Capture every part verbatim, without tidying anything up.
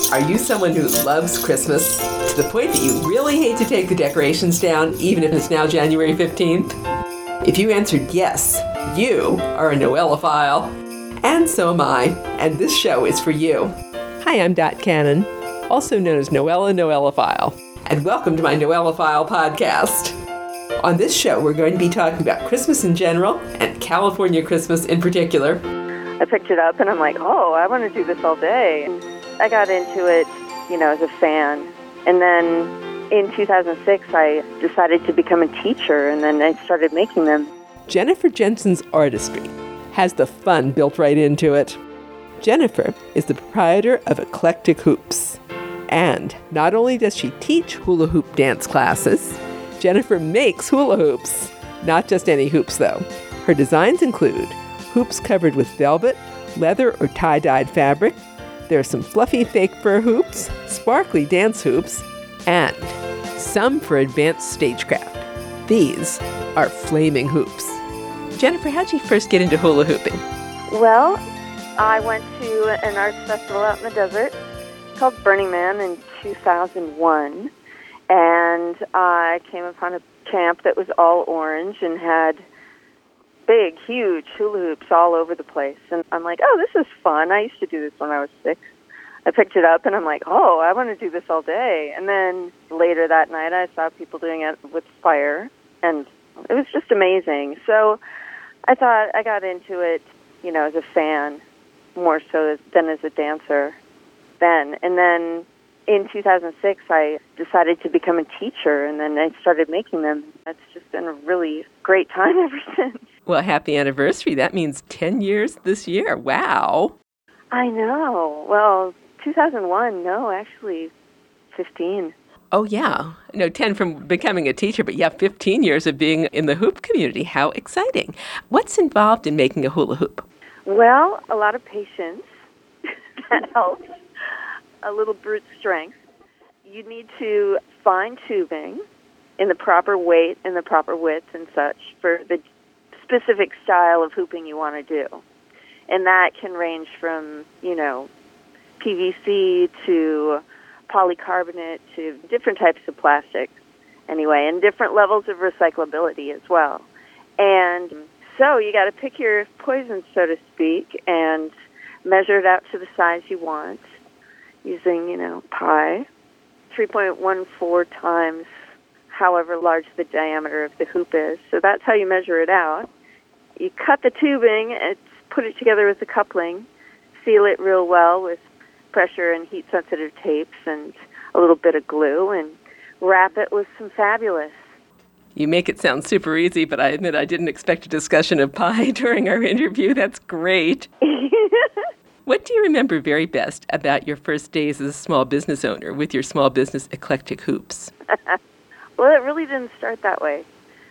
Are you someone who loves Christmas to the point that you really hate to take the decorations down, even if it's now January fifteenth? If you answered yes, you are a Noelophile. And so am I, and this show is for you. Hi, I'm Dot Cannon, also known as Noella Noelophile, and welcome to my Noelophile podcast. On this show, we're going to be talking about Christmas in general, and California Christmas in particular. I picked it up and I'm like, oh, I want to do this all day. I got into it, you know, as a fan. And then in two thousand six, I decided to become a teacher, and then I started making them. Jennifer Jensen's artistry has the fun built right into it. Jennifer is the proprietor of Eclectic Hoops. And not only does she teach hula hoop dance classes, Jennifer makes hula hoops. Not just any hoops, though. Her designs include hoops covered with velvet, leather, or tie-dyed fabric. There are some fluffy fake fur hoops, sparkly dance hoops, and some for advanced stagecraft. These are flaming hoops. Jennifer, how'd you first get into hula hooping? Well, I went to an arts festival out in the desert called Burning Man in two thousand one, and I came upon a camp that was all orange and had big, huge hula hoops all over the place. And I'm like, oh, this is fun. I used to do this when I was six. I picked it up and I'm like, oh, I want to do this all day. And then later that night, I saw people doing it with fire, and it was just amazing. So I thought I got into it, you know, as a fan more so than as a dancer then. And then in two thousand six, I decided to become a teacher, and then I started making them. It's just been a really great time ever since. Well, happy anniversary. That means ten years this year. Wow. I know. Well, two thousand one, no, actually fifteen. Oh, yeah. No, ten from becoming a teacher, but yeah, fifteen years of being in the hoop community. How exciting. What's involved in making a hula hoop? Well, a lot of patience. That helps. A little brute strength. You need to find tubing in the proper weight and the proper width and such for the specific style of hooping you want to do. And that can range from, you know, P V C to polycarbonate to different types of plastics anyway, and different levels of recyclability as well. And so you got to pick your poison, so to speak, and measure it out to the size you want using, you know, pi, three point one four times however large the diameter of the hoop is. So that's how you measure it out. You cut the tubing and put it together with the coupling, seal it real well with pressure and heat-sensitive tapes and a little bit of glue, and wrap it with some Fabulous. You make it sound super easy, but I admit I didn't expect a discussion of pie during our interview. That's great. What do you remember very best about your first days as a small business owner with your small business Eclectic Hoops? Well, it really didn't start that way.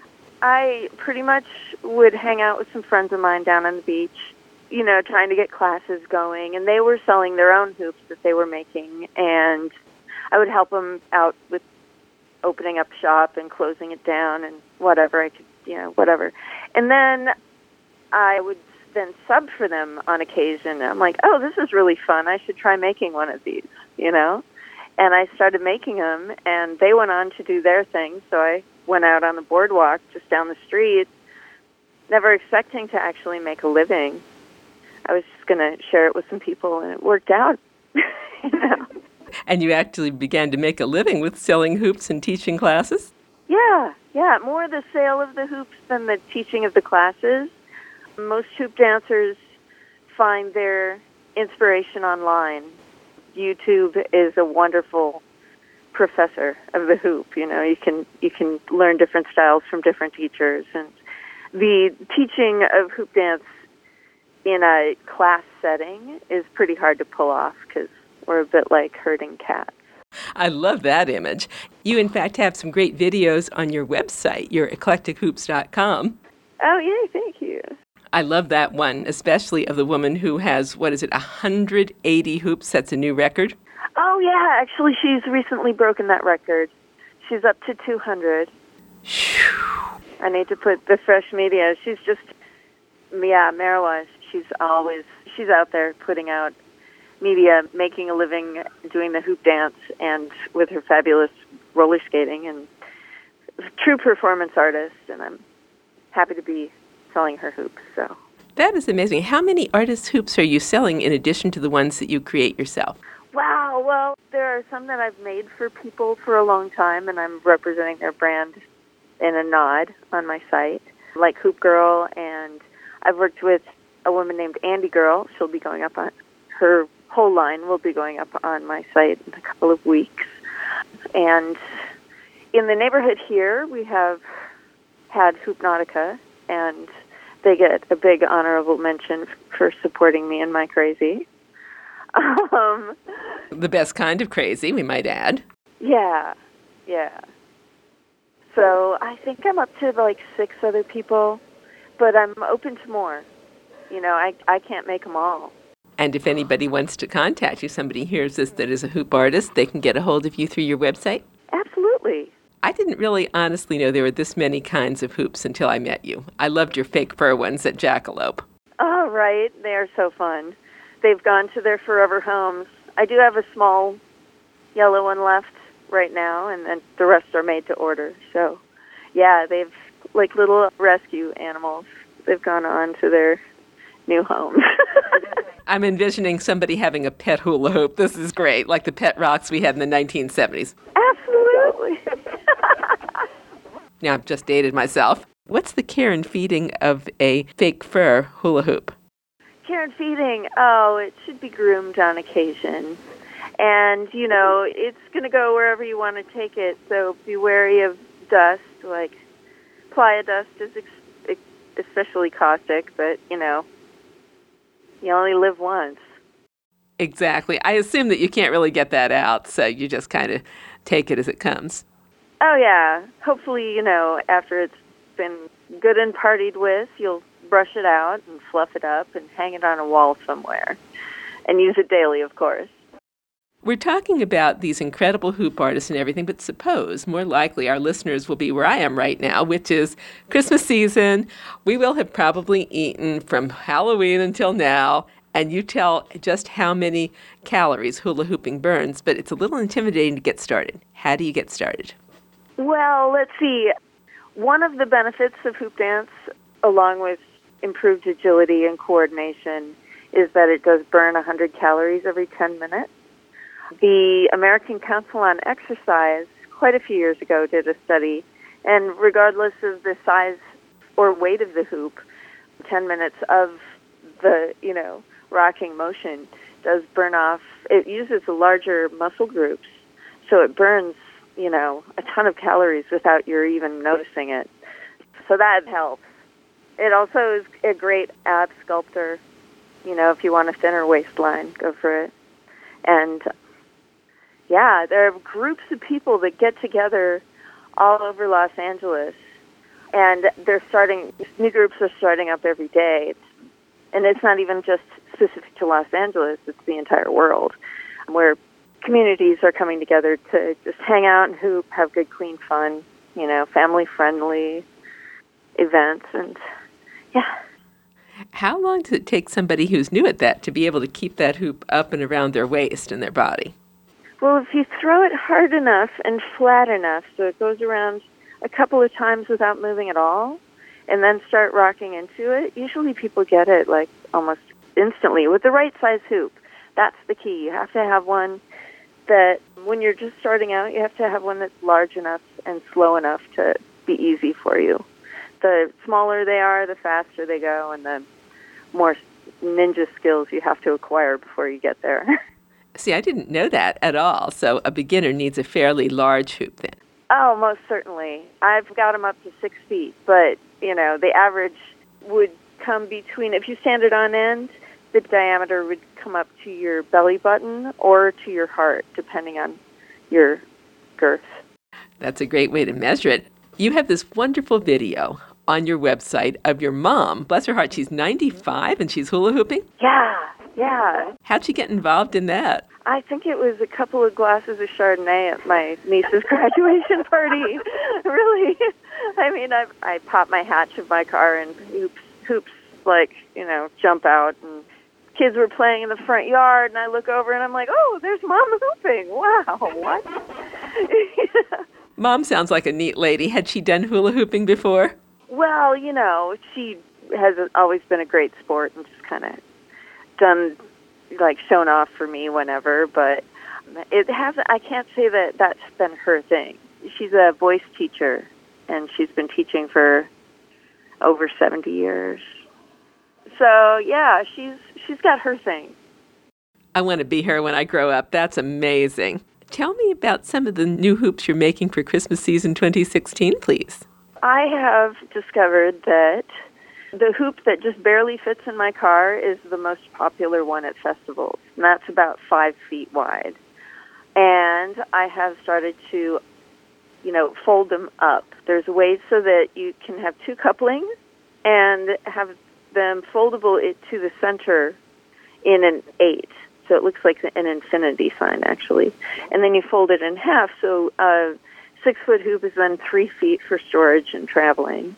I pretty much would hang out with some friends of mine down on the beach, you know, trying to get classes going, and they were selling their own hoops that they were making, and I would help them out with opening up shop and closing it down and whatever I could, you know, whatever. And then I would then sub for them on occasion. I'm like, oh, this is really fun. I should try making one of these, you know? And I started making them, and they went on to do their thing, so I went out on the boardwalk just down the street, never expecting to actually make a living. I was just going to share it with some people, and it worked out. You know? And you actually began to make a living with selling hoops and teaching classes? Yeah, yeah, more the sale of the hoops than the teaching of the classes. Most hoop dancers find their inspiration online. YouTube is a wonderful professor of the hoop. You know, you can you can learn different styles from different teachers, and the teaching of hoop dance in a class setting is pretty hard to pull off because we're a bit like herding cats. I love that image. You, in fact, have some great videos on your website, your eclectic hoops dot com. Oh, yay, thank you. I love that one, especially of the woman who has, what is it, one hundred eighty hoops. That's a new record. Oh, yeah. Actually, she's recently broken that record. She's up to two hundred. I need to put the fresh media. She's just, yeah, Marwa, she's always, she's out there putting out media, making a living doing the hoop dance and with her fabulous roller skating, and true performance artist, and I'm happy to be selling her hoops. So that is amazing. How many artist hoops are you selling in addition to the ones that you create yourself? Wow, well, there are some that I've made for people for a long time, and I'm representing their brand in a nod on my site, like Hoop Girl, and I've worked with a woman named Andy Girl. She'll be going up on, her whole line will be going up on my site in a couple of weeks. And in the neighborhood here, we have had Hoopnautica, and they get a big honorable mention for supporting me in my crazy. Um, the best kind of crazy, we might add. Yeah, yeah. So I think I'm up to like six other people, but I'm open to more. You know, I, I can't make them all. And if anybody wants to contact you, somebody hears this that is a hoop artist, they can get a hold of you through your website? Absolutely. I didn't really honestly know there were this many kinds of hoops until I met you. I loved your fake fur ones at Jackalope. Oh, right. They are so fun. They've gone to their forever homes. I do have a small yellow one left right now, and then the rest are made to order. So, yeah, they've, like little rescue animals, they've gone on to their new homes. I'm envisioning somebody having a pet hula hoop. This is great, like the pet rocks we had in the nineteen seventies. Absolutely. Now, I've just dated myself. What's the care and feeding of a fake fur hula hoop? Care and feeding, oh, it should be groomed on occasion. And, you know, it's going to go wherever you want to take it, so be wary of dust. Like, playa dust is ex- especially caustic, but, you know, you only live once. Exactly. I assume that you can't really get that out, so you just kind of take it as it comes. Oh, yeah. Hopefully, you know, after it's been good and partied with, you'll brush it out and fluff it up and hang it on a wall somewhere. And use it daily, of course. We're talking about these incredible hoop artists and everything, but suppose, more likely, our listeners will be where I am right now, which is Christmas season. We will have probably eaten from Halloween until now, and you tell just how many calories hula hooping burns, but it's a little intimidating to get started. How do you get started? Well, let's see. One of the benefits of hoop dance, along with improved agility and coordination, is that it does burn one hundred calories every ten minutes. The American Council on Exercise, quite a few years ago, did a study, and regardless of the size or weight of the hoop, ten minutes of the, you know, rocking motion does burn off. It uses the larger muscle groups, so it burns, you know, a ton of calories without your even noticing it. So that helps. It also is a great ab sculptor. You know, if you want a thinner waistline, go for it. And yeah, there are groups of people that get together all over Los Angeles, and they're starting, new groups are starting up every day. And it's not even just specific to Los Angeles, it's the entire world, where communities are coming together to just hang out and hoop, have good, clean fun, you know, family-friendly events, and yeah. How long does it take somebody who's new at that to be able to keep that hoop up and around their waist and their body? Well, if you throw it hard enough and flat enough so it goes around a couple of times without moving at all, and then start rocking into it, usually people get it like almost instantly with the right size hoop. That's the key. You have to have one that when you're just starting out, you have to have one that's large enough and slow enough to be easy for you. The smaller they are, the faster they go, and the more ninja skills you have to acquire before you get there. See, I didn't know that at all. So a beginner needs a fairly large hoop then. Oh, most certainly. I've got them up to six feet, but, you know, the average would come between, if you stand it on end, the diameter would come up to your belly button or to your heart, depending on your girth. That's a great way to measure it. You have this wonderful video on your website of your mom. Bless her heart, she's ninety-five and she's hula hooping? Yeah, yeah. How'd she get involved in that? I think it was a couple of glasses of Chardonnay at my niece's graduation party. Really. I mean, I I pop my hatch of my car and hoops, hoops like, you know, jump out and kids were playing in the front yard, and I look over and I'm like, oh, there's Mom hooping. Wow, what? Yeah. Mom sounds like a neat lady. Had she done hula hooping before? Well, you know, she has always been a great sport and just kind of done, like, shown off for me whenever, but it hasn't, I can't say that that's been her thing. She's a voice teacher, and she's been teaching for over seventy years. So, yeah, she's she's got her thing. I want to be her when I grow up. That's amazing. Tell me about some of the new hoops you're making for Christmas season twenty sixteen, please. I have discovered that the hoop that just barely fits in my car is the most popular one at festivals, and that's about five feet wide. And I have started to, you know, fold them up. There's ways so that you can have two couplings and have them foldable to the center in an eight. So it looks like an infinity sign, actually. And then you fold it in half, so a six-foot hoop is then three feet for storage and traveling.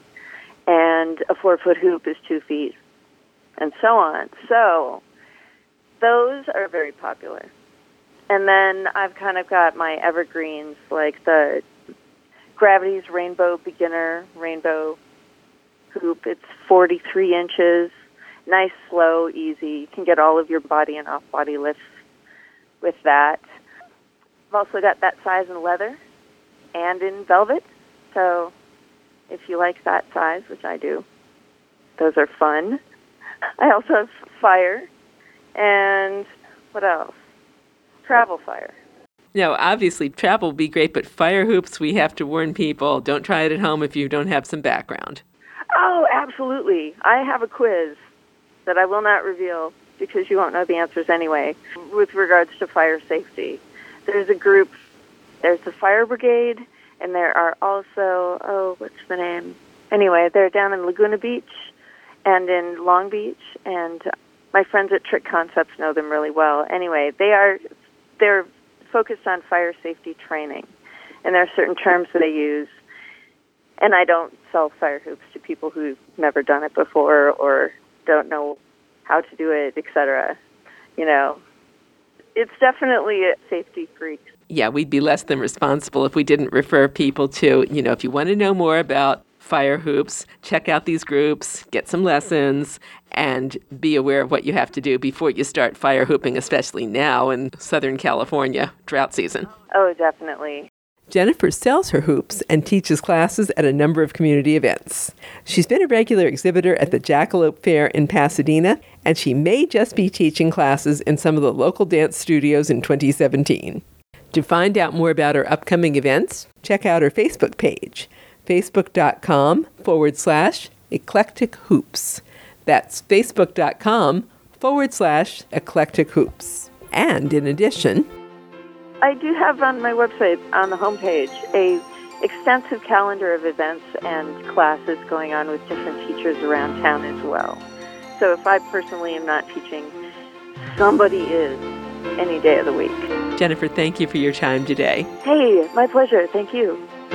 And a four-foot hoop is two feet, and so on. So those are very popular. And then I've kind of got my evergreens, like the Gravity's Rainbow Beginner Rainbow Hoop. It's forty-three inches, nice, slow, easy. You can get all of your body and off-body lifts with that. I've also got that size in leather and in velvet. So if you like that size, which I do, those are fun. I also have fire. And what else? Travel fire. No, obviously travel will be great, but fire hoops, we have to warn people, don't try it at home if you don't have some background. Oh, absolutely. I have a quiz that I will not reveal because you won't know the answers anyway with regards to fire safety. There's a group, there's the fire brigade, and there are also, oh, what's the name? Anyway, they're down in Laguna Beach and in Long Beach, and my friends at Trick Concepts know them really well. Anyway, they are, they're focused on fire safety training, and there are certain terms that they use. And I don't sell fire hoops to people who've never done it before or don't know how to do it, et cetera. You know, it's definitely a safety freak. Yeah, we'd be less than responsible if we didn't refer people to, you know, if you want to know more about fire hoops, check out these groups, get some lessons, and be aware of what you have to do before you start fire hooping, especially now in Southern California, drought season. Oh, definitely. Jennifer sells her hoops and teaches classes at a number of community events. She's been a regular exhibitor at the Jackalope Fair in Pasadena, and she may just be teaching classes in some of the local dance studios in twenty seventeen. To find out more about her upcoming events, check out her Facebook page, facebook.com forward slash eclectic hoops. That's facebook.com forward slash eclectic hoops. And in addition, I do have on my website, on the homepage, a extensive calendar of events and classes going on with different teachers around town as well. So if I personally am not teaching, somebody is any day of the week. Jennifer, thank you for your time today. Hey, my pleasure. Thank you.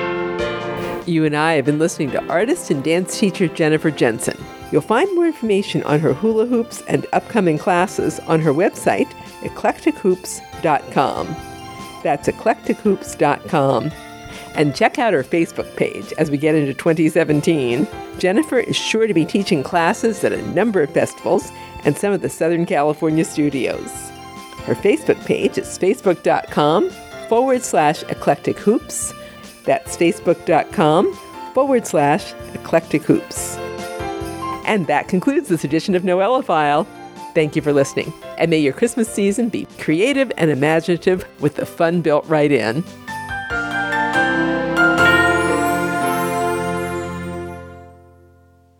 You and I have been listening to artist and dance teacher Jennifer Jensen. You'll find more information on her hula hoops and upcoming classes on her website, eclectic hoops dot com. That's eclectic hoops dot com. And check out her Facebook page as we get into twenty seventeen. Jennifer is sure to be teaching classes at a number of festivals and some of the Southern California studios. Her Facebook page is facebook.com forward slash eclectic hoops. That's facebook.com forward slash eclectic hoops. And that concludes this edition of Noelophile. Thank you for listening. And may your Christmas season be creative and imaginative with the fun built right in.